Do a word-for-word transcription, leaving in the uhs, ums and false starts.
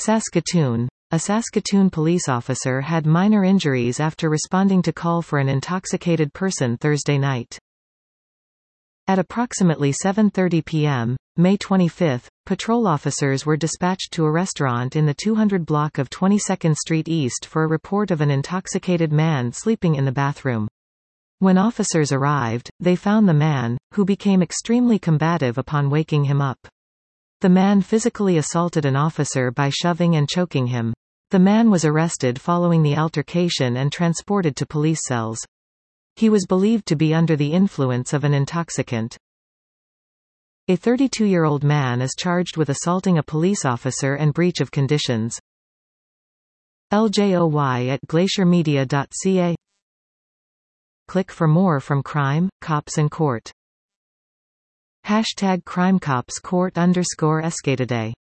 Saskatoon. A Saskatoon police officer had minor injuries after responding to call for an intoxicated person Thursday night. At approximately seven thirty p m, May twenty-fifth, patrol officers were dispatched to a restaurant in the two hundred block of twenty-second Street East for a report of an intoxicated man sleeping in the bathroom. When officers arrived, they found the man, who became extremely combative upon waking him up. The man physically assaulted an officer by shoving and choking him. The man was arrested following the altercation and transported to police cells. He was believed to be under the influence of an intoxicant. A thirty-two-year-old man is charged with assaulting a police officer and breach of conditions. L J O Y at glacier media dot c a. Click for more from Crime, Cops and Court. Hashtag CrimeCopsCourt underscore Escatoday